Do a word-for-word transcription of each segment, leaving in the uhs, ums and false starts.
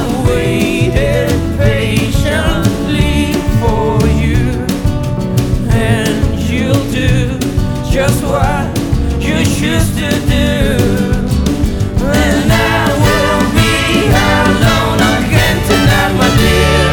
waited patiently for you, and you'll do just what you choose to do. And I will be alone again tonight, my dear.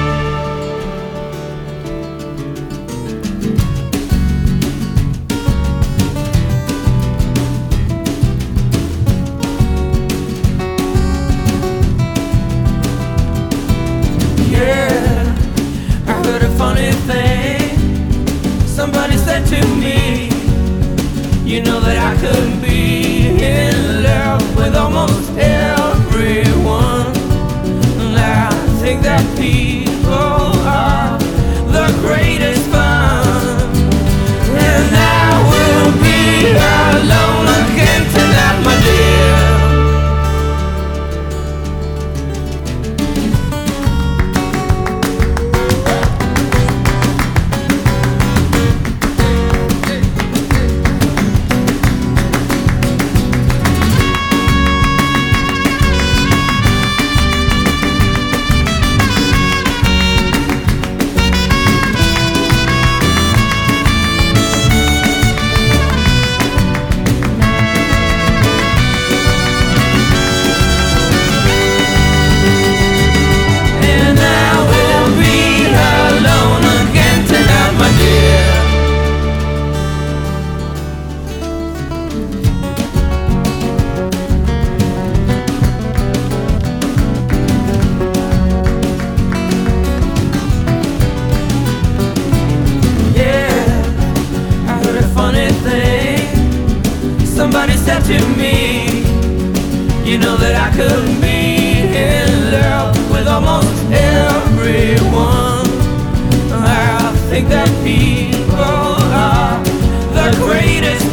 Yeah, I heard a funny thing. Somebody said to me, you know that I could be in love with almost everyone. And I think that people are the greatest fun. And I will be alone again tonight, my dear. Somebody said to me, you know that I could be in love with almost everyone. I think that people are the greatest